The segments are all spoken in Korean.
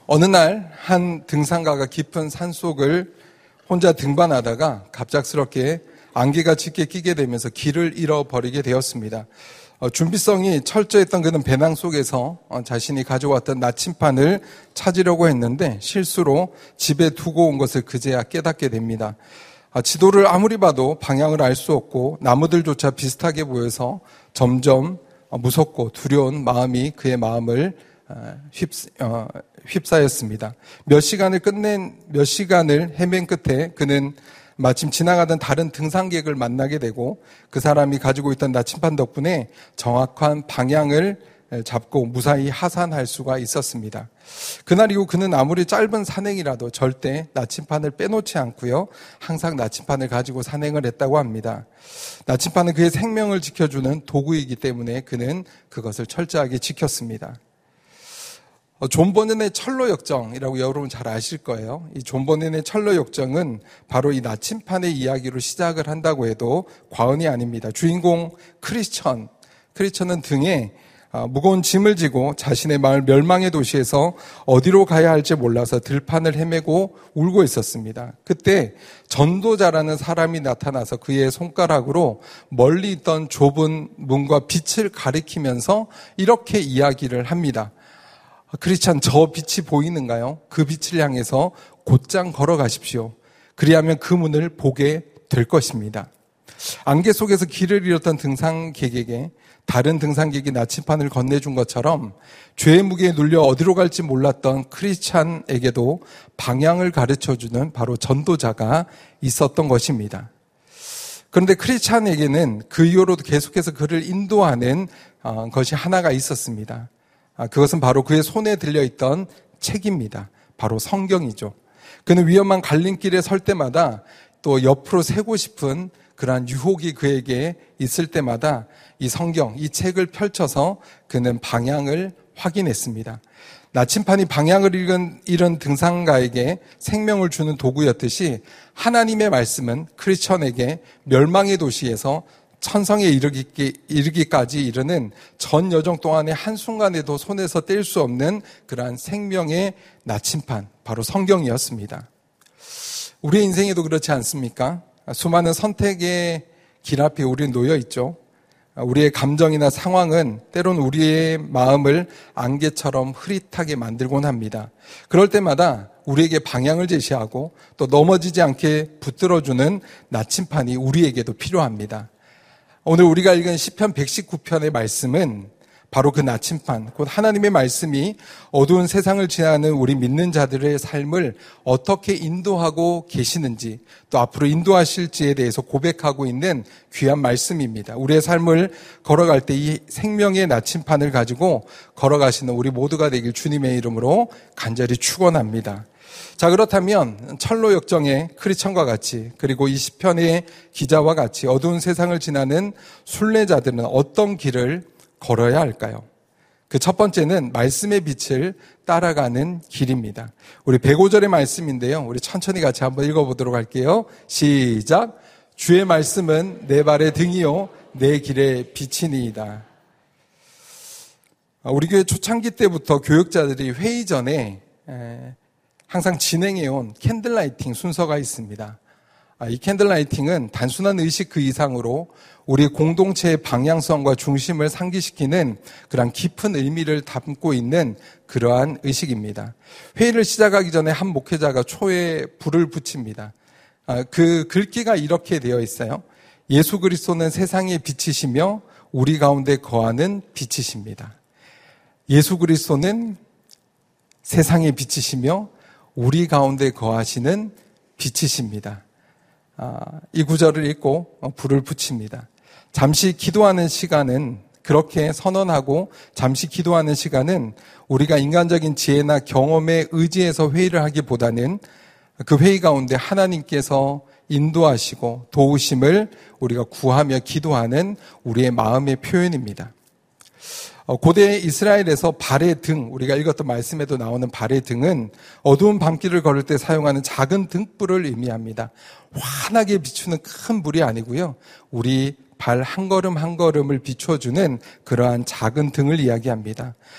어느 날 한 등산가가 깊은 산속을 혼자 등반하다가 갑작스럽게 안개가 짙게 끼게 되면서 길을 잃어버리게 되었습니다. 준비성이 철저했던 그는 배낭 속에서 자신이 가져왔던 나침판을 찾으려고 했는데 실수로 집에 두고 온 것을 그제야 깨닫게 됩니다. 지도를 아무리 봐도 방향을 알 수 없고 나무들조차 비슷하게 보여서 점점 무섭고 두려운 마음이 그의 마음을 휩싸였습니다. 몇 시간을 헤맨 끝에 그는 마침 지나가던 다른 등산객을 만나게 되고 그 사람이 가지고 있던 나침판 덕분에 정확한 방향을 잡고 무사히 하산할 수가 있었습니다. 그날 이후 그는 아무리 짧은 산행이라도 절대 나침판을 빼놓지 않고요. 항상 나침판을 가지고 산행을 했다고 합니다. 나침판은 그의 생명을 지켜주는 도구이기 때문에 그는 그것을 철저하게 지켰습니다. 존 버넨의 철로 역정이라고 여러분 잘 아실 거예요. 이 존 버넨의 철로 역정은 바로 이 나침판의 이야기로 시작을 한다고 해도 과언이 아닙니다. 주인공 크리스천은 등에 무거운 짐을 지고 자신의 마을 멸망의 도시에서 어디로 가야 할지 몰라서 들판을 헤매고 울고 있었습니다. 그때 전도자라는 사람이 나타나서 그의 손가락으로 멀리 있던 좁은 문과 빛을 가리키면서 이렇게 이야기를 합니다. 크리스찬, 저 빛이 보이는가요? 그 빛을 향해서 곧장 걸어가십시오. 그리하면 그 문을 보게 될 것입니다. 안개 속에서 길을 잃었던 등산객에게 다른 등산객이 나침판을 건네준 것처럼 죄의 무게에 눌려 어디로 갈지 몰랐던 크리스찬에게도 방향을 가르쳐주는 바로 전도자가 있었던 것입니다. 그런데 크리스찬에게는 그 이후로도 계속해서 그를 인도하는 것이 하나가 있었습니다. 그것은 바로 그의 손에 들려있던 책입니다. 바로 성경이죠. 그는 위험한 갈림길에 설 때마다 또 옆으로 세고 싶은 그러한 유혹이 그에게 있을 때마다 이 성경, 이 책을 펼쳐서 그는 방향을 확인했습니다. 나침판이 방향을 잃은 등산가에게 생명을 주는 도구였듯이 하나님의 말씀은 크리스천에게 멸망의 도시에서 천성에 이르기까지 이르는 전 여정 동안의 한순간에도 손에서 뗄 수 없는 그러한 생명의 나침판, 바로 성경이었습니다. 우리의 인생에도 그렇지 않습니까? 수많은 선택의 길 앞에 우리는 놓여 있죠. 우리의 감정이나 상황은 때론 우리의 마음을 안개처럼 흐릿하게 만들곤 합니다. 그럴 때마다 우리에게 방향을 제시하고 또 넘어지지 않게 붙들어주는 나침판이 우리에게도 필요합니다. 오늘 우리가 읽은 시편 119편의 말씀은 바로 그 나침판, 곧 하나님의 말씀이 어두운 세상을 지나는 우리 믿는 자들의 삶을 어떻게 인도하고 계시는지, 또 앞으로 인도하실지에 대해서 고백하고 있는 귀한 말씀입니다. 우리의 삶을 걸어갈 때 이 생명의 나침판을 가지고 걸어가시는 우리 모두가 되길 주님의 이름으로 간절히 축원합니다. 자, 그렇다면 철로 역정의 크리스천과 같이, 그리고 이 시편의 기자와 같이 어두운 세상을 지나는 순례자들은 어떤 길을 걸어야 할까요? 그 첫 번째는 말씀의 빛을 따라가는 길입니다. 우리 105절의 말씀인데요. 우리 천천히 같이 한번 읽어보도록 할게요. 시작. 주의 말씀은 내 발의 등이요 내 길의 빛이니이다. 우리 교회 초창기 때부터 교육자들이 회의 전에 항상 진행해온 캔들라이팅 순서가 있습니다. 이 캔들라이팅은 단순한 의식 그 이상으로 우리 공동체의 방향성과 중심을 상기시키는 그런 깊은 의미를 담고 있는 그러한 의식입니다. 회의를 시작하기 전에 한 목회자가 초에 불을 붙입니다. 그 글귀가 이렇게 되어 있어요. 예수 그리스도는 세상의 빛이시며 우리 가운데 거하는 빛이십니다. 예수 그리스도는 세상의 빛이시며 우리 가운데 거하시는 빛이십니다. 이 구절을 읽고 불을 붙입니다. 잠시 기도하는 시간은, 그렇게 선언하고 잠시 기도하는 시간은 우리가 인간적인 지혜나 경험에 의지해서 회의를 하기보다는 그 회의 가운데 하나님께서 인도하시고 도우심을 우리가 구하며 기도하는 우리의 마음의 표현입니다. 고대 이스라엘에서 발의 등, 우리가 읽었던 말씀에도 나오는 발의 등은 어두운 밤길을 걸을 때 사용하는 작은 등불을 의미합니다. 환하게 비추는 큰 불이 아니고요. 우리 발 한 걸음 한 걸음을 비춰주는 그러한 작은 등을 이야기합니다.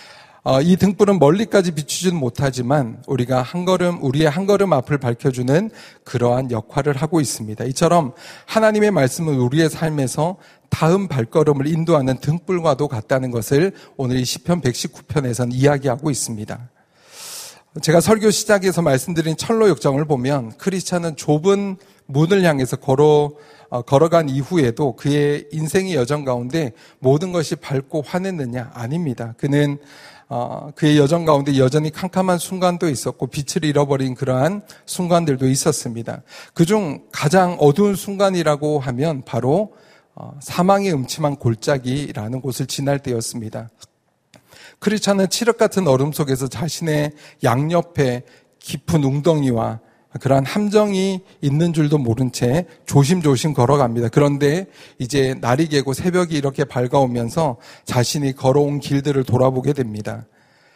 이 등불은 멀리까지 비추지는 못하지만 우리의 한 걸음 앞을 밝혀주는 그러한 역할을 하고 있습니다. 이처럼 하나님의 말씀은 우리의 삶에서 다음 발걸음을 인도하는 등불과도 같다는 것을 오늘 이 시편 119편에서는 이야기하고 있습니다. 제가 설교 시작에서 말씀드린 철로 역정을 보면 크리스찬은 좁은 문을 향해서 걸어간 이후에도 그의 인생의 여정 가운데 모든 것이 밝고 환했느냐? 아닙니다. 그는 그의 여정 가운데 여전히 캄캄한 순간도 있었고 빛을 잃어버린 그러한 순간들도 있었습니다. 그중 가장 어두운 순간이라고 하면 바로 사망의 음침한 골짜기라는 곳을 지날 때였습니다. 크리스찬은 칠흑 같은 얼음 속에서 자신의 양옆에 깊은 웅덩이와 그러한 함정이 있는 줄도 모른 채 조심조심 걸어갑니다. 그런데 이제 날이 개고 새벽이 이렇게 밝아오면서 자신이 걸어온 길들을 돌아보게 됩니다.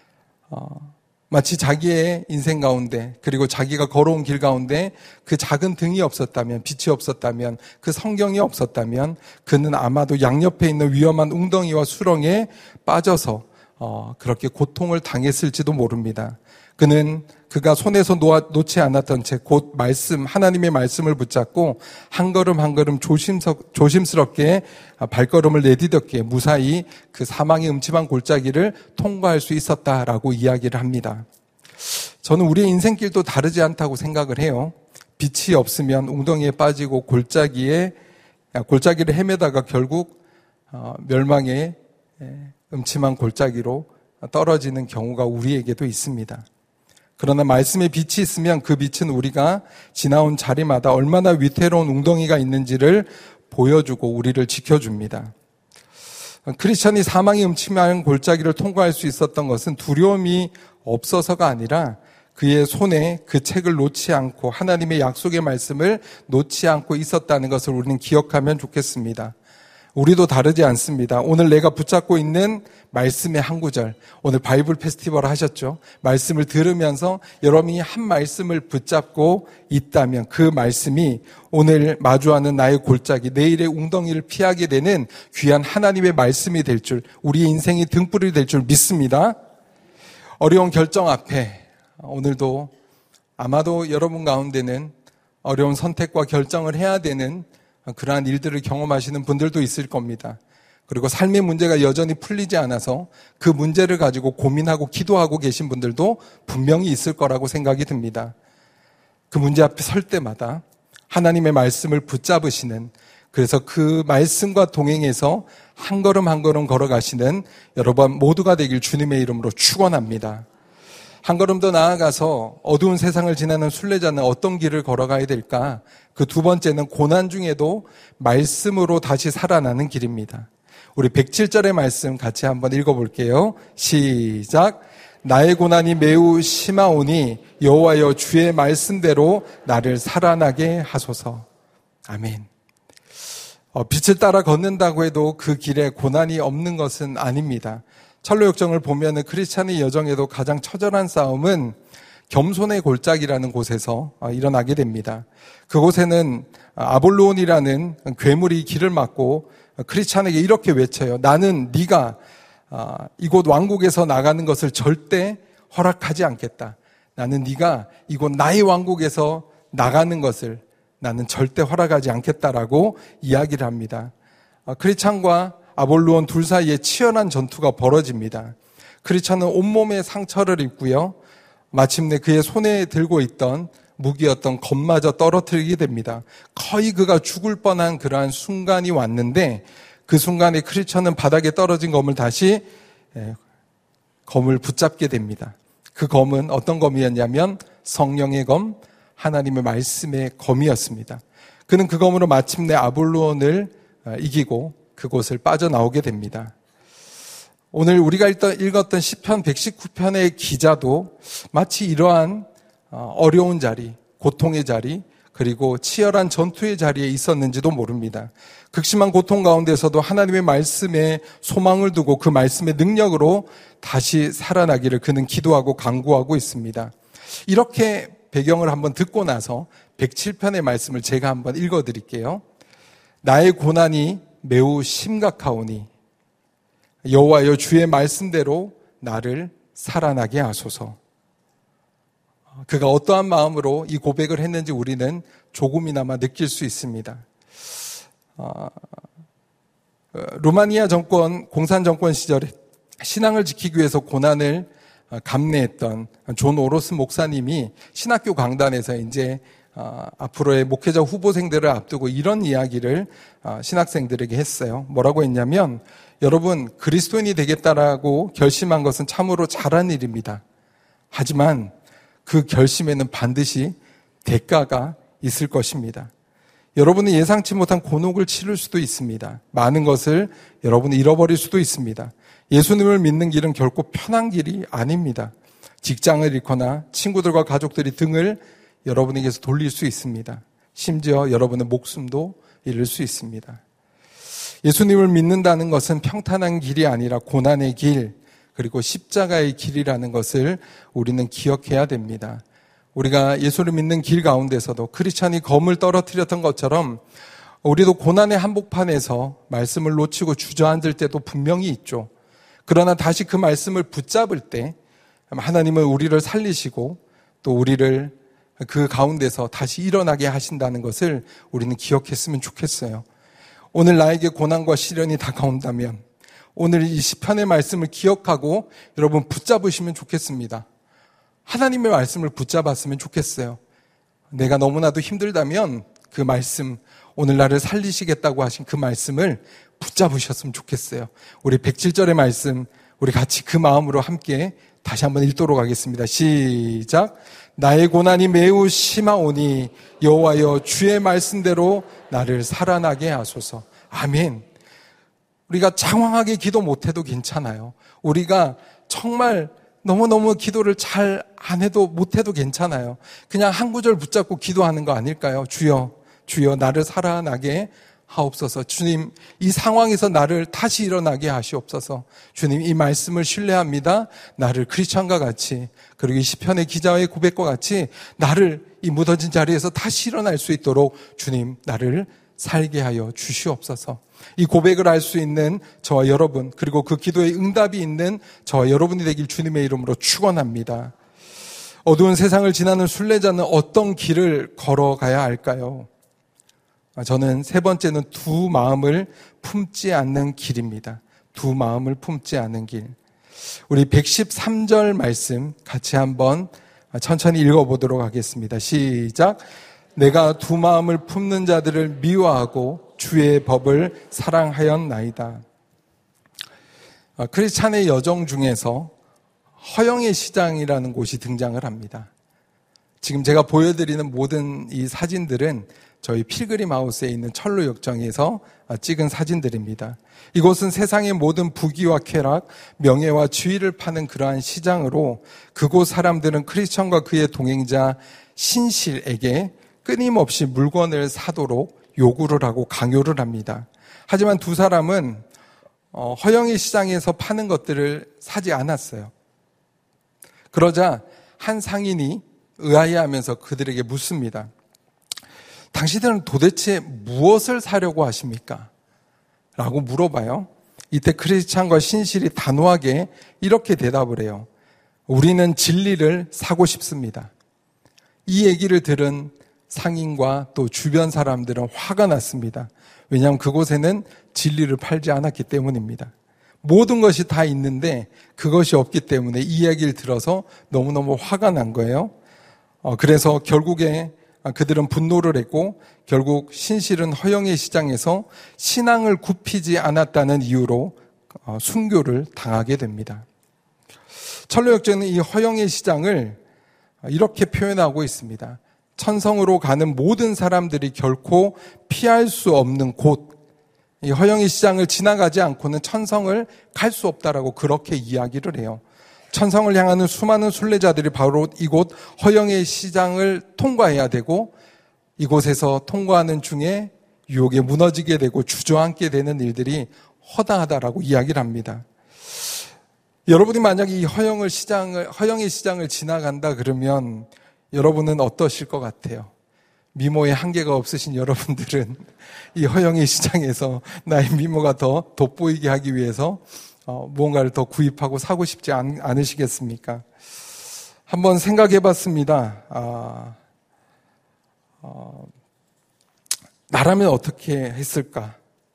마치 자기의 인생 가운데 그리고 자기가 걸어온 길 가운데 그 작은 등이 없었다면, 빛이 없었다면, 그 성경이 없었다면 그는 아마도 양옆에 있는 위험한 웅덩이와 수렁에 빠져서 그렇게 고통을 당했을지도 모릅니다. 그가 손에서 놓지 않았던 채 곧 하나님의 말씀을 붙잡고 한 걸음 한 걸음 조심스럽게 발걸음을 내디뎠기에 무사히 그 사망의 음침한 골짜기를 통과할 수 있었다라고 이야기를 합니다. 저는 우리의 인생길도 다르지 않다고 생각을 해요. 빛이 없으면 웅덩이에 빠지고 골짜기를 헤매다가 결국 멸망의 음침한 골짜기로 떨어지는 경우가 우리에게도 있습니다. 그러나 말씀의 빛이 있으면 그 빛은 우리가 지나온 자리마다 얼마나 위태로운 웅덩이가 있는지를 보여주고 우리를 지켜줍니다. 크리스천이 사망의 음침한 골짜기를 통과할 수 있었던 것은 두려움이 없어서가 아니라 그의 손에 그 책을 놓지 않고 하나님의 약속의 말씀을 놓지 않고 있었다는 것을 우리는 기억하면 좋겠습니다. 우리도 다르지 않습니다. 오늘 내가 붙잡고 있는 말씀의 한 구절, 오늘 바이블 페스티벌을 하셨죠. 말씀을 들으면서 여러분이 한 말씀을 붙잡고 있다면 그 말씀이 오늘 마주하는 나의 골짜기, 내일의 웅덩이를 피하게 되는 귀한 하나님의 말씀이 될 줄, 우리의 인생의 등불이 될 줄 믿습니다. 어려운 결정 앞에 오늘도 아마도 여러분 가운데는 어려운 선택과 결정을 해야 되는 그러한 일들을 경험하시는 분들도 있을 겁니다. 그리고 삶의 문제가 여전히 풀리지 않아서 그 문제를 가지고 고민하고 기도하고 계신 분들도 분명히 있을 거라고 생각이 듭니다. 그 문제 앞에 설 때마다 하나님의 말씀을 붙잡으시는, 그래서 그 말씀과 동행해서 한 걸음 한 걸음 걸어가시는 여러분 모두가 되길 주님의 이름으로 축원합니다. 한 걸음 더 나아가서 어두운 세상을 지나는 순례자는 어떤 길을 걸어가야 될까? 그 두 번째는 고난 중에도 말씀으로 다시 살아나는 길입니다. 우리 107절의 말씀 같이 한번 읽어볼게요. 시작. 나의 고난이 매우 심하오니 여호와여 주의 말씀대로 나를 살아나게 하소서. 아멘. 빛을 따라 걷는다고 해도 그 길에 고난이 없는 것은 아닙니다. 철로 역정을 보면은 크리스찬의 여정에도 가장 처절한 싸움은 겸손의 골짜기라는 곳에서 일어나게 됩니다. 그곳에는 아볼론이라는 괴물이 길을 막고 크리스찬에게 이렇게 외쳐요. 나는 네가 이곳 왕국에서 나가는 것을 절대 허락하지 않겠다. 나는 네가 이곳 나의 왕국에서 나가는 것을 나는 절대 허락하지 않겠다라고 이야기를 합니다. 크리스찬과 아볼론 둘 사이에 치열한 전투가 벌어집니다. 크리스찬은 온몸에 상처를 입고요. 마침내 그의 손에 들고 있던 무기였던 검마저 떨어뜨리게 됩니다. 거의 그가 죽을 뻔한 그러한 순간이 왔는데 그 순간에 크리스찬은 바닥에 떨어진 검을 다시 검을 붙잡게 됩니다. 그 검은 어떤 검이었냐면 성령의 검, 하나님의 말씀의 검이었습니다. 그는 그 검으로 마침내 아볼론을 이기고 그곳을 빠져나오게 됩니다. 오늘 우리가 읽었던 시편 119편의 기자도 마치 이러한 어려운 자리, 고통의 자리, 그리고 치열한 전투의 자리에 있었는지도 모릅니다. 극심한 고통 가운데서도 하나님의 말씀에 소망을 두고 그 말씀의 능력으로 다시 살아나기를 그는 기도하고 간구하고 있습니다. 이렇게 배경을 한번 듣고 나서 107편의 말씀을 제가 한번 읽어드릴게요. 나의 고난이 매우 심각하오니 여호와여 주의 말씀대로 나를 살아나게 하소서. 그가 어떠한 마음으로 이 고백을 했는지 우리는 조금이나마 느낄 수 있습니다. 루마니아 정권, 공산정권 시절에 신앙을 지키기 위해서 고난을 감내했던 존 오로스 목사님이 신학교 강단에서 이제 앞으로의 목회자 후보생들을 앞두고 이런 이야기를 신학생들에게 했어요. 뭐라고 했냐면, 여러분, 그리스도인이 되겠다라고 결심한 것은 참으로 잘한 일입니다. 하지만 그 결심에는 반드시 대가가 있을 것입니다. 여러분은 예상치 못한 곤혹을 치를 수도 있습니다. 많은 것을 여러분은 잃어버릴 수도 있습니다. 예수님을 믿는 길은 결코 편한 길이 아닙니다. 직장을 잃거나 친구들과 가족들이 등을 여러분에게서 돌릴 수 있습니다. 심지어 여러분의 목숨도 잃을 수 있습니다. 예수님을 믿는다는 것은 평탄한 길이 아니라 고난의 길, 그리고 십자가의 길이라는 것을 우리는 기억해야 됩니다. 우리가 예수를 믿는 길 가운데서도 크리스찬이 검을 떨어뜨렸던 것처럼 우리도 고난의 한복판에서 말씀을 놓치고 주저앉을 때도 분명히 있죠. 그러나 다시 그 말씀을 붙잡을 때 하나님은 우리를 살리시고 또 우리를 그 가운데서 다시 일어나게 하신다는 것을 우리는 기억했으면 좋겠어요. 오늘 나에게 고난과 시련이 다가온다면 오늘 이 시편의 말씀을 기억하고 여러분 붙잡으시면 좋겠습니다. 하나님의 말씀을 붙잡았으면 좋겠어요. 내가 너무나도 힘들다면 그 말씀, 오늘 나를 살리시겠다고 하신 그 말씀을 붙잡으셨으면 좋겠어요. 우리 107절의 말씀, 우리 같이 그 마음으로 함께 다시 한번 읽도록 하겠습니다. 시작. 나의 고난이 매우 심하오니 여호와여 주의 말씀대로 나를 살아나게 하소서. 아멘. 우리가 장황하게 기도 못해도 괜찮아요. 우리가 정말 너무너무 기도를 잘 안 해도 못해도 괜찮아요. 그냥 한 구절 붙잡고 기도하는 거 아닐까요? 주여, 주여 나를 살아나게 하옵소서. 주님, 이 상황에서 나를 다시 일어나게 하시옵소서. 주님, 이 말씀을 신뢰합니다. 나를 크리스천과 같이, 그리고 이 시편의 기자의 고백과 같이 나를 이 무너진 자리에서 다시 일어날 수 있도록 주님, 나를 살게 하여 주시옵소서. 이 고백을 할 수 있는 저와 여러분, 그리고 그 기도에 응답이 있는 저와 여러분이 되길 주님의 이름으로 축원합니다. 어두운 세상을 지나는 순례자는 어떤 길을 걸어가야 할까요? 저는 세 번째는 두 마음을 품지 않는 길입니다. 두 마음을 품지 않는 길. 우리 113절 말씀 같이 한번 천천히 읽어보도록 하겠습니다. 시작. 내가 두 마음을 품는 자들을 미워하고 주의 법을 사랑하였나이다. 크리스찬의 여정 중에서 허영의 시장이라는 곳이 등장을 합니다. 지금 제가 보여드리는 모든 이 사진들은 저희 필그림 하우스에 있는 철로 역정에서 찍은 사진들입니다. 이곳은 세상의 모든 부귀와 쾌락, 명예와 지위를 파는 그러한 시장으로 그곳 사람들은 크리스천과 그의 동행자 신실에게 끊임없이 물건을 사도록 요구를 하고 강요를 합니다. 하지만 두 사람은 허영의 시장에서 파는 것들을 사지 않았어요. 그러자 한 상인이 의아해하면서 그들에게 묻습니다. 당신들은 도대체 무엇을 사려고 하십니까? 라고 물어봐요. 이때 크리스찬과 신실이 단호하게 이렇게 대답을 해요. 우리는 진리를 사고 싶습니다. 이 얘기를 들은 상인과 또 주변 사람들은 화가 났습니다. 왜냐하면 그곳에는 진리를 팔지 않았기 때문입니다. 모든 것이 다 있는데 그것이 없기 때문에 이 이야기를 들어서 너무너무 화가 난 거예요. 그래서 결국에 그들은 분노를 했고 결국 신실은 허영의 시장에서 신앙을 굽히지 않았다는 이유로 순교를 당하게 됩니다. 철로역정은 이 허영의 시장을 이렇게 표현하고 있습니다. 천성으로 가는 모든 사람들이 결코 피할 수 없는 곳, 이 허영의 시장을 지나가지 않고는 천성을 갈 수 없다라고 그렇게 이야기를 해요. 천성을 향하는 수많은 순례자들이 바로 이곳 허영의 시장을 통과해야 되고 이곳에서 통과하는 중에 유혹에 무너지게 되고 주저앉게 되는 일들이 허다하다라고 이야기를 합니다. 여러분이 만약에 이 허영의 시장을 지나간다 그러면 여러분은 어떠실 것 같아요? 미모에 한계가 없으신 여러분들은 이 허영의 시장에서 나의 미모가 더 돋보이게 하기 위해서 무언가를 더 구입하고 사고 싶지 않으시겠습니까? 한번 생각해 봤습니다. 나라면 어떻게 했을까?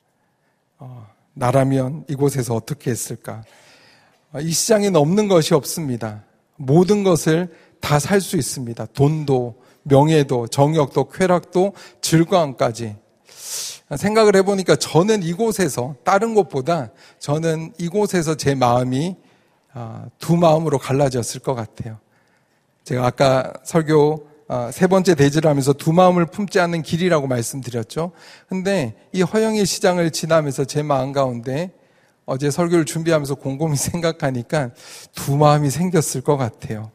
나라면 이곳에서 어떻게 했을까? 이 시장에는 없는 것이 없습니다. 모든 것을 다 살 수 있습니다. 돈도, 명예도, 정욕도, 쾌락도, 즐거움까지. 생각을 해보니까 저는 이곳에서, 다른 곳보다 저는 이곳에서 제 마음이 두 마음으로 갈라졌을 것 같아요. 제가 아까 설교 세 번째 대지를 하면서 두 마음을 품지 않는 길이라고 말씀드렸죠. 근데 이 허영의 시장을 지나면서 제 마음 가운데 어제 설교를 준비하면서 곰곰이 생각하니까 두 마음이 생겼을 것 같아요.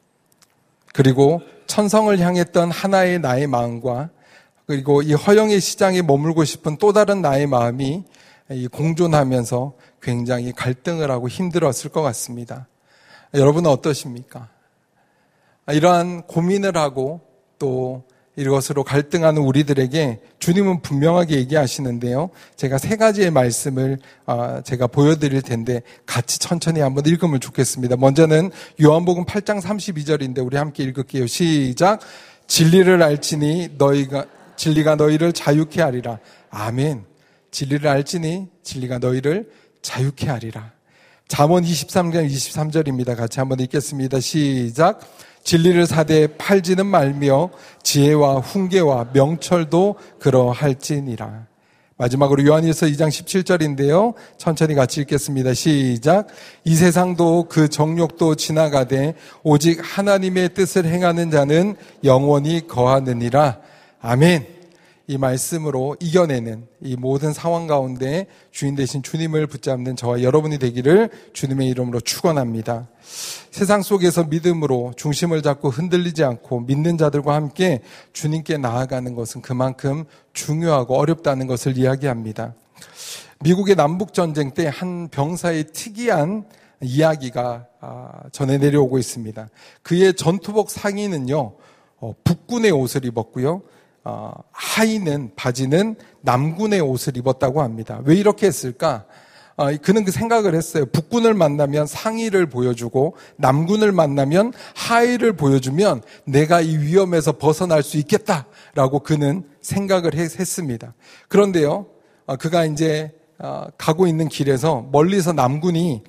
그리고 천성을 향했던 하나의 나의 마음과 그리고 이 허영의 시장에 머물고 싶은 또 다른 나의 마음이 공존하면서 굉장히 갈등을 하고 힘들었을 것 같습니다. 여러분은 어떠십니까? 이러한 고민을 하고 또 이것으로 갈등하는 우리들에게 주님은 분명하게 얘기하시는데요. 제가 세 가지의 말씀을 제가 보여드릴 텐데 같이 천천히 한번 읽으면 좋겠습니다. 먼저는 요한복음 8장 32절인데 우리 함께 읽을게요. 시작. 진리를 알지니 진리가 너희를 자유케 하리라. 아멘. 진리를 알지니 진리가 너희를 자유케 하리라. 잠언 23장 23절입니다. 같이 한번 읽겠습니다. 시작. 진리를 사되 팔지는 말며 지혜와 훈계와 명철도 그러할지니라. 마지막으로 요한일서 2장 17절인데요. 천천히 같이 읽겠습니다. 시작. 이 세상도 그 정욕도 지나가되 오직 하나님의 뜻을 행하는 자는 영원히 거하느니라. 아멘. 이 말씀으로 이겨내는 이 모든 상황 가운데 주인 되신 주님을 붙잡는 저와 여러분이 되기를 주님의 이름으로 축원합니다. 세상 속에서 믿음으로 중심을 잡고 흔들리지 않고 믿는 자들과 함께 주님께 나아가는 것은 그만큼 중요하고 어렵다는 것을 이야기합니다. 미국의 남북전쟁 때 한 병사의 특이한 이야기가 전해 내려오고 있습니다. 그의 전투복 상의는요, 북군의 옷을 입었고요. 하의는, 바지는 남군의 옷을 입었다고 합니다. 왜 이렇게 했을까? 그는 그 생각을 했어요. 북군을 만나면 상의를 보여주고 남군을 만나면 하의를 보여주면 내가 이 위험에서 벗어날 수 있겠다라고 그는 생각을 했습니다. 그런데요, 그가 이제 가고 있는 길에서 멀리서 남군이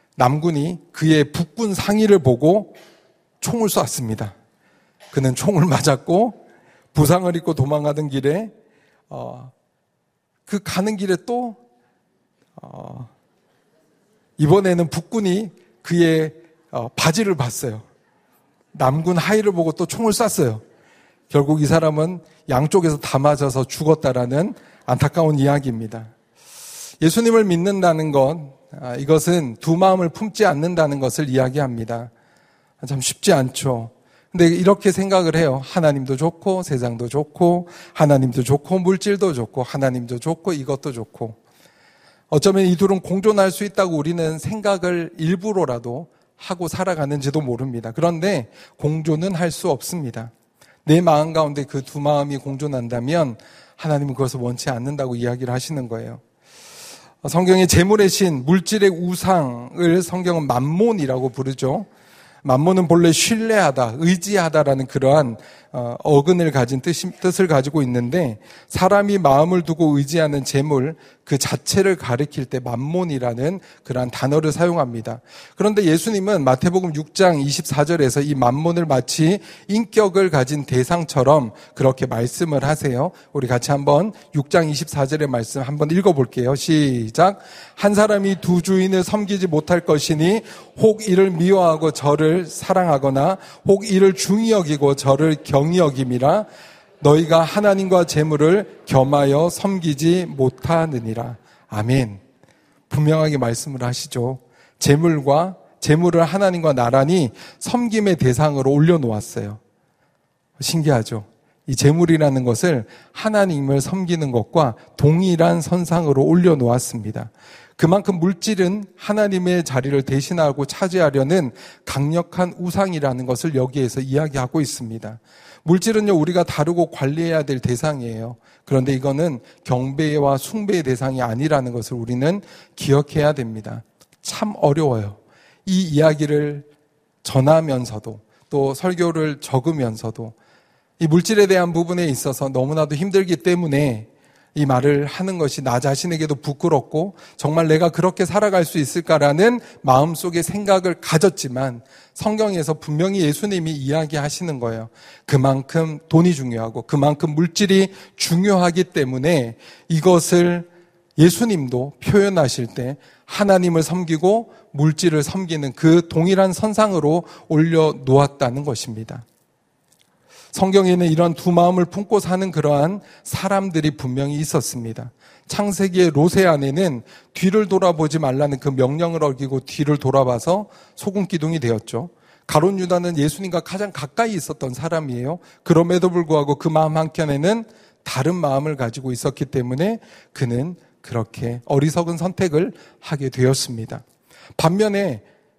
그의 북군 상의를 보고 총을 쐈습니다. 그는 총을 맞았고 부상을 입고 도망가던 길에 그 가는 길에 또 이번에는 북군이 그의 바지를 봤어요. 남군 하의를 보고 또 총을 쐈어요. 결국 이 사람은 양쪽에서 다 맞아서 죽었다라는 안타까운 이야기입니다. 예수님을 믿는다는 것, 이것은 두 마음을 품지 않는다는 것을 이야기합니다. 참 쉽지 않죠. 근데 이렇게 생각을 해요. 하나님도 좋고 세상도 좋고 하나님도 좋고 물질도 좋고 하나님도 좋고 이것도 좋고 어쩌면 이 둘은 공존할 수 있다고 우리는 생각을 일부러라도 하고 살아가는지도 모릅니다. 그런데 공존은 할 수 없습니다. 내 마음 가운데 그 두 마음이 공존한다면 하나님은 그것을 원치 않는다고 이야기를 하시는 거예요. 성경의 재물의 신, 물질의 우상을 성경은 맘몬이라고 부르죠. 맘몬은 본래 신뢰하다, 의지하다라는 그러한 어근을 가진 뜻을 가지고 있는데 사람이 마음을 두고 의지하는 재물 그 자체를 가리킬 때 맘몬이라는 그러한 단어를 사용합니다. 그런데 예수님은 마태복음 6장 24절에서 이 맘몬을 마치 인격을 가진 대상처럼 그렇게 말씀을 하세요. 우리 같이 한번 6장 24절의 말씀 한번 읽어볼게요. 시작. 한 사람이 두 주인을 섬기지 못할 것이니 혹 이를 미워하고 저를 사랑하거나 혹 이를 중히 여기고 저를 경히 여김이라. 너희가 하나님과 재물을 겸하여 섬기지 못하느니라. 아멘. 분명하게 말씀을 하시죠. 재물을 하나님과 나란히 섬김의 대상으로 올려놓았어요. 신기하죠. 이 재물이라는 것을 하나님을 섬기는 것과 동일한 선상으로 올려놓았습니다. 그만큼 물질은 하나님의 자리를 대신하고 차지하려는 강력한 우상이라는 것을 여기에서 이야기하고 있습니다. 물질은요, 우리가 다루고 관리해야 될 대상이에요. 그런데 이거는 경배와 숭배의 대상이 아니라는 것을 우리는 기억해야 됩니다. 참 어려워요. 이 이야기를 전하면서도 또 설교를 적으면서도 이 물질에 대한 부분에 있어서 너무나도 힘들기 때문에 이 말을 하는 것이 나 자신에게도 부끄럽고 정말 내가 그렇게 살아갈 수 있을까라는 마음속의 생각을 가졌지만 성경에서 분명히 예수님이 이야기하시는 거예요. 그만큼 돈이 중요하고 그만큼 물질이 중요하기 때문에 이것을 예수님도 표현하실 때 하나님을 섬기고 물질을 섬기는 그 동일한 선상으로 올려놓았다는 것입니다. 성경에는 이런 두 마음을 품고 사는 그러한 사람들이 분명히 있었습니다. 창세기의 롯의 아내는 뒤를 돌아보지 말라는 그 명령을 어기고 뒤를 돌아봐서 소금 기둥이 되었죠. 가룟 유다는 예수님과 가장 가까이 있었던 사람이에요. 그럼에도 불구하고 그 마음 한켠에는 다른 마음을 가지고 있었기 때문에 그는 그렇게 어리석은 선택을 하게 되었습니다. 반면에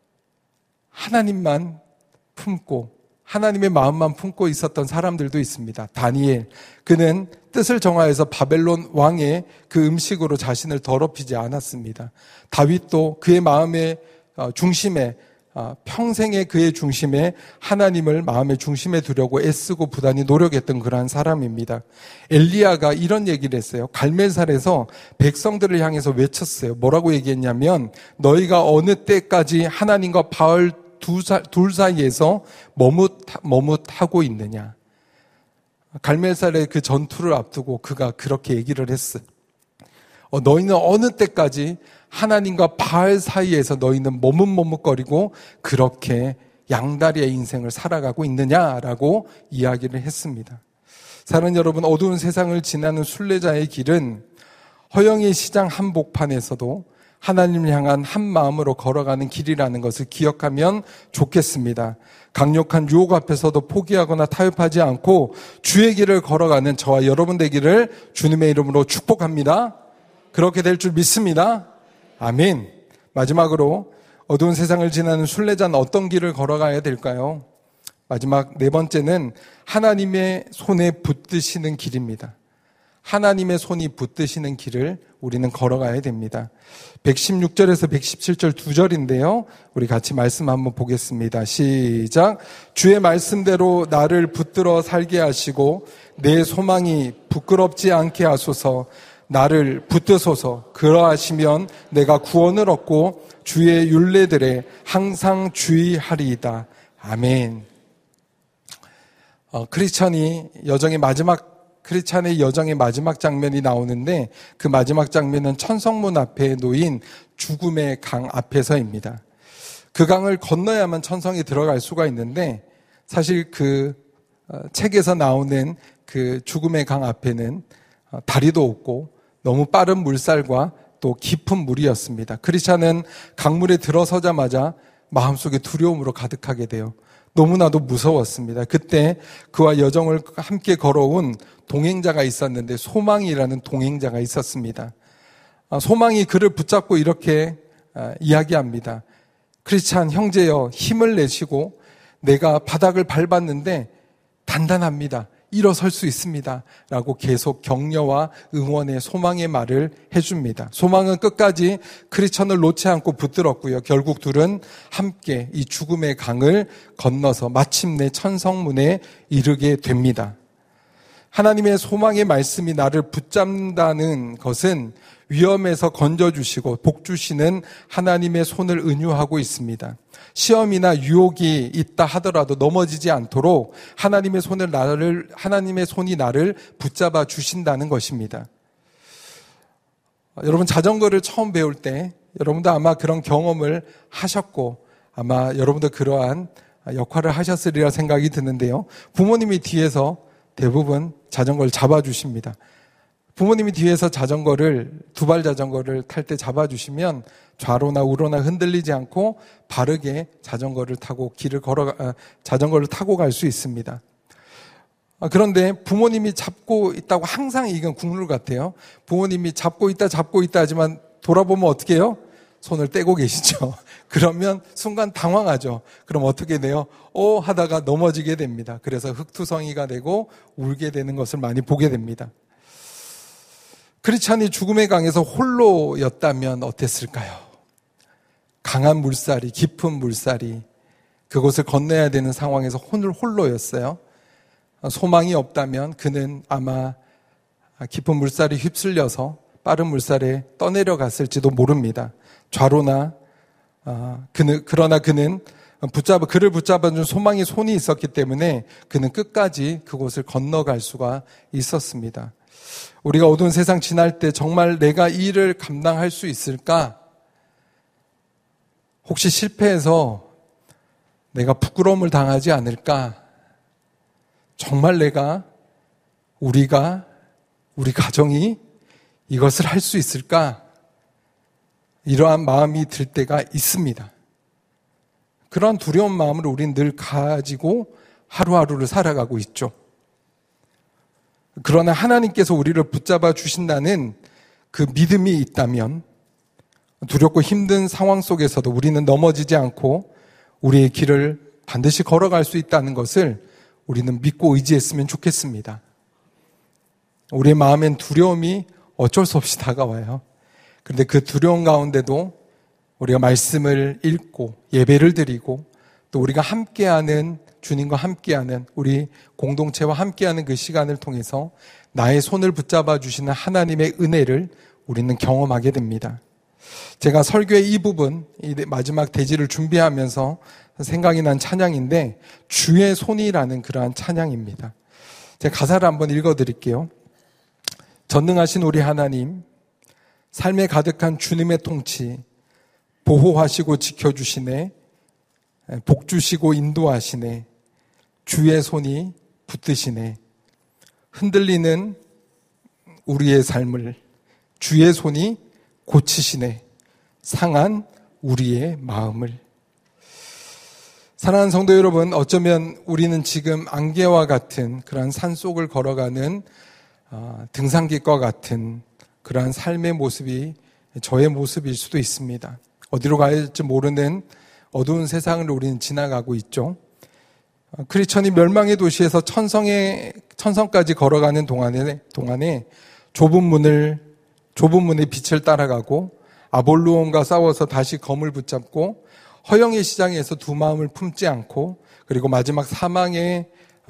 하나님만 품고 하나님의 마음만 품고 있었던 사람들도 있습니다. 다니엘, 그는 뜻을 정하여서 바벨론 왕의 그 음식으로 자신을 더럽히지 않았습니다. 다윗도 그의 마음의 중심에, 평생의 그의 중심에 하나님을 마음의 중심에 두려고 애쓰고 부단히 노력했던 그러한 사람입니다. 엘리야가 이런 얘기를 했어요. 갈멜살에서 백성들을 향해서 외쳤어요. 뭐라고 얘기했냐면 너희가 어느 때까지 하나님과 바알 둘 사이에서 머뭇하고 있느냐. 갈멜살의 그 전투를 앞두고 그가 그렇게 얘기를 했어요. 너희는 어느 때까지 하나님과 바알 사이에서 너희는 머뭇머뭇거리고 그렇게 양다리의 인생을 살아가고 있느냐라고 이야기를 했습니다. 사랑하는 여러분, 어두운 세상을 지나는 순례자의 길은 허영의 시장 한복판에서도 하나님을 향한 한 마음으로 걸어가는 길이라는 것을 기억하면 좋겠습니다. 강력한 유혹 앞에서도 포기하거나 타협하지 않고 주의 길을 걸어가는 저와 여러분 되기를 주님의 이름으로 축복합니다. 그렇게 될 줄 믿습니다. 아멘. 마지막으로 어두운 세상을 지나는 순례자는 어떤 길을 걸어가야 될까요? 마지막 네 번째는 하나님의 손에 붙드시는 길입니다. 하나님의 손이 붙드시는 길을 우리는 걸어가야 됩니다. 116절에서 117절 두 절인데요. 우리 같이 말씀 한번 보겠습니다. 시작. 주의 말씀대로 나를 붙들어 살게 하시고 내 소망이 부끄럽지 않게 하소서. 나를 붙드소서. 그러하시면 내가 구원을 얻고 주의 율례들에 항상 주의하리이다. 아멘. 크리스찬의 여정의 마지막 장면이 나오는데 그 마지막 장면은 천성문 앞에 놓인 죽음의 강 앞에서입니다. 그 강을 건너야만 천성에 들어갈 수가 있는데 사실 그 책에서 나오는 그 죽음의 강 앞에는 다리도 없고 너무 빠른 물살과 또 깊은 물이었습니다. 크리스찬은 강물에 들어서자마자 마음속에 두려움으로 가득하게 돼요. 너무나도 무서웠습니다. 그때 그와 여정을 함께 걸어온 동행자가 있었는데 소망이라는 동행자가 있었습니다. 소망이 그를 붙잡고 이렇게 이야기합니다. 크리스찬 형제여, 힘을 내시고 내가 바닥을 밟았는데 단단합니다. 일어설 수 있습니다. 라고 계속 격려와 응원의 소망의 말을 해줍니다. 소망은 끝까지 크리스찬을 놓지 않고 붙들었고요. 결국 둘은 함께 이 죽음의 강을 건너서 마침내 천성문에 이르게 됩니다. 하나님의 소망의 말씀이 나를 붙잡는다는 것은 위험에서 건져주시고 복주시는 하나님의 손을 은유하고 있습니다. 시험이나 유혹이 있다 하더라도 넘어지지 않도록 하나님의 손이 나를 붙잡아 주신다는 것입니다. 여러분, 자전거를 처음 배울 때 여러분도 아마 그런 경험을 하셨고 아마 여러분도 그러한 역할을 하셨으리라 생각이 드는데요. 부모님이 뒤에서 대부분 자전거를 잡아주십니다. 부모님이 뒤에서 두발 자전거를 탈 때 잡아주시면 좌로나 우로나 흔들리지 않고 바르게 자전거를 타고 갈 수 있습니다. 그런데 부모님이 잡고 있다고 항상 이건 국룰 같아요. 부모님이 잡고 있다 하지만 돌아보면 어떻게 해요? 손을 떼고 계시죠. 그러면 순간 당황하죠. 그럼 어떻게 돼요? 하다가 넘어지게 됩니다. 그래서 흙투성이가 되고 울게 되는 것을 많이 보게 됩니다. 크리스찬이 죽음의 강에서 홀로였다면 어땠을까요? 강한 물살이, 깊은 물살이 그곳을 건너야 되는 상황에서 홀로였어요. 소망이 없다면 그는 아마 깊은 물살이 휩쓸려서 빠른 물살에 떠내려갔을지도 모릅니다. 좌로나 그러나 그는 그를 붙잡아준 소망의 손이 있었기 때문에 그는 끝까지 그곳을 건너갈 수가 있었습니다. 우리가 어두운 세상 지날 때 정말 내가 이 일을 감당할 수 있을까? 혹시 실패해서 내가 부끄러움을 당하지 않을까? 정말 우리 가정이 이것을 할 수 있을까? 이러한 마음이 들 때가 있습니다. 그런 두려운 마음을 우린 늘 가지고 하루하루를 살아가고 있죠. 그러나 하나님께서 우리를 붙잡아 주신다는 그 믿음이 있다면 두렵고 힘든 상황 속에서도 우리는 넘어지지 않고 우리의 길을 반드시 걸어갈 수 있다는 것을 우리는 믿고 의지했으면 좋겠습니다. 우리의 마음엔 두려움이 어쩔 수 없이 다가와요. 그런데 그 두려움 가운데도 우리가 말씀을 읽고 예배를 드리고 또 우리가 함께하는 주님과 함께하는 우리 공동체와 함께하는 그 시간을 통해서 나의 손을 붙잡아 주시는 하나님의 은혜를 우리는 경험하게 됩니다. 제가 설교의 이 부분, 이 마지막 대지를 준비하면서 생각이 난 찬양인데 주의 손이라는 그러한 찬양입니다. 제가 가사를 한번 읽어드릴게요. 전능하신 우리 하나님, 삶에 가득한 주님의 통치, 보호하시고 지켜주시네, 복 주시고 인도하시네, 주의 손이 붙드시네, 흔들리는 우리의 삶을 주의 손이 고치시네, 상한 우리의 마음을. 사랑하는 성도 여러분, 어쩌면 우리는 지금 안개와 같은 그러한 산속을 걸어가는 등산객과 같은 그러한 삶의 모습이 저의 모습일 수도 있습니다. 어디로 가야 할지 모르는 어두운 세상을 우리는 지나가고 있죠. 크리스천이 멸망의 도시에서 천성까지 걸어가는 동안에 좁은 문의 빛을 따라가고 아볼루온과 싸워서 다시 검을 붙잡고 허영의 시장에서 두 마음을 품지 않고 그리고 마지막 사망의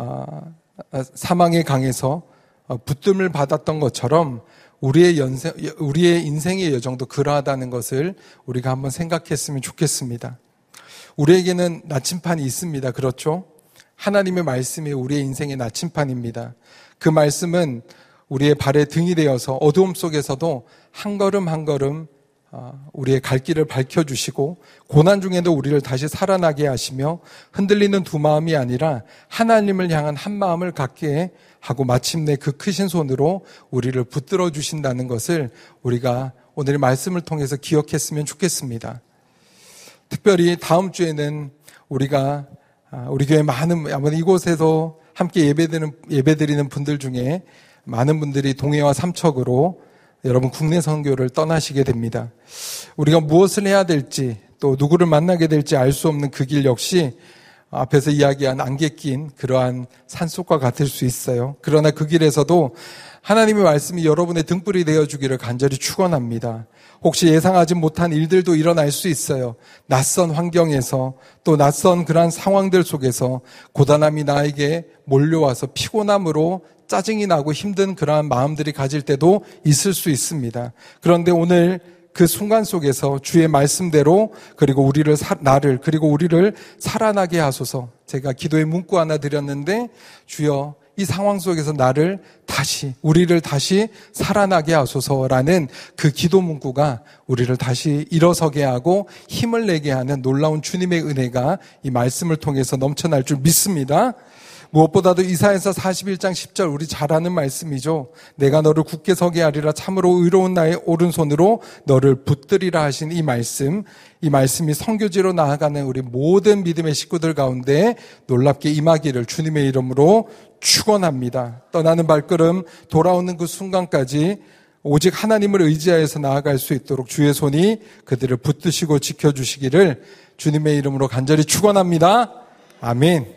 강에서 붙듦을 받았던 것처럼 우리의 인생의 여정도 그러하다는 것을 우리가 한번 생각했으면 좋겠습니다. 우리에게는 나침판이 있습니다. 그렇죠? 하나님의 말씀이 우리의 인생의 나침판입니다. 그 말씀은 우리의 발에 등이 되어서 어두움 속에서도 한 걸음 한 걸음 우리의 갈 길을 밝혀주시고 고난 중에도 우리를 다시 살아나게 하시며 흔들리는 두 마음이 아니라 하나님을 향한 한 마음을 갖게 하고 마침내 그 크신 손으로 우리를 붙들어 주신다는 것을 우리가 오늘의 말씀을 통해서 기억했으면 좋겠습니다. 특별히 다음 주에는 우리가 우리 교회 아마 이곳에서 함께 예배드리는 분들 중에 많은 분들이 동해와 삼척으로 여러분 국내 선교를 떠나시게 됩니다. 우리가 무엇을 해야 될지 또 누구를 만나게 될지 알 수 없는 그 길 역시 앞에서 이야기한 안개 낀 그러한 산속과 같을 수 있어요. 그러나 그 길에서도 하나님의 말씀이 여러분의 등불이 되어주기를 간절히 축원합니다. 혹시 예상하지 못한 일들도 일어날 수 있어요. 낯선 환경에서 또 낯선 그러한 상황들 속에서 고단함이 나에게 몰려와서 피곤함으로 짜증이 나고 힘든 그러한 마음들이 가질 때도 있을 수 있습니다. 그런데 오늘 그 순간 속에서 주의 말씀대로 그리고 우리를 살아나게 하소서. 제가 기도의 문구 하나 드렸는데 주여 이 상황 속에서 우리를 다시 살아나게 하소서라는 그 기도 문구가 우리를 다시 일어서게 하고 힘을 내게 하는 놀라운 주님의 은혜가 이 말씀을 통해서 넘쳐날 줄 믿습니다. 무엇보다도 이사야서 41장 10절 우리 잘 아는 말씀이죠. 내가 너를 굳게 서게 하리라 참으로 의로운 나의 오른손으로 너를 붙들이라 하신 이 말씀이 선교지로 나아가는 우리 모든 믿음의 식구들 가운데 놀랍게 임하기를 주님의 이름으로 축원합니다. 떠나는 발걸음 돌아오는 그 순간까지 오직 하나님을 의지하여서 나아갈 수 있도록 주의 손이 그들을 붙드시고 지켜주시기를 주님의 이름으로 간절히 축원합니다. 아멘.